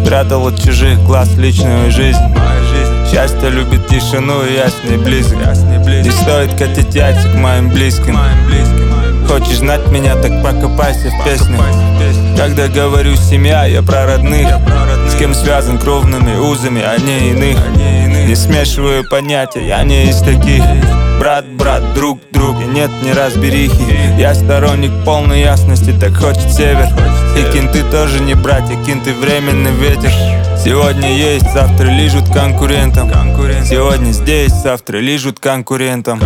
Спрятал от чужих глаз личную жизнь. Счастье любит тишину, и я с ней близок. Не стоит катить яйца к моим близким. Хочешь знать меня, так покопайся в песнях. Когда говорю семья, я про родных, с кем связан кровными узами, а не иных. Не смешиваю понятия, я не из таких. Брат, друг, и нет неразберихи. Я сторонник полной ясности, так хочет север. И кенты тоже не братья, кенты временный ветер. Сегодня есть, завтра лижут конкурентам. Сегодня здесь, завтра лижут конкурентам.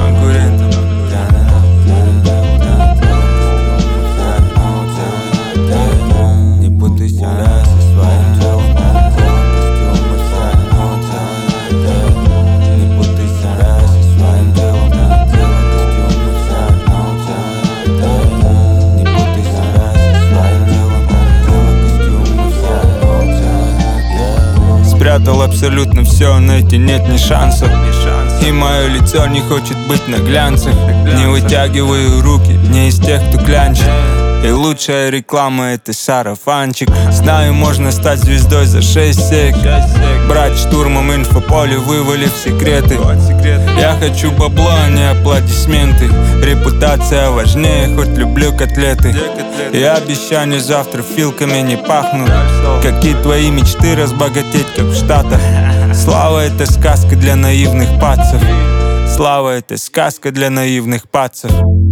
Спрятал абсолютно все, найти нет ни шансов. И мое лицо не хочет быть на глянцах. Не вытягиваю руки, не из тех, кто клянчит. И лучшая реклама — это сарафанчик. Знаю, можно стать звездой за 6 сек. Брать штурмом инфополе, вывалив секреты. Я хочу бабло, а не аплодисменты. Репутация важнее, хоть люблю котлеты. И обещания завтра филками не пахнут. Какие твои мечты разбогатеть, как в Штатах? Слава — это сказка для наивных пацев. Слава — это сказка для наивных пацев.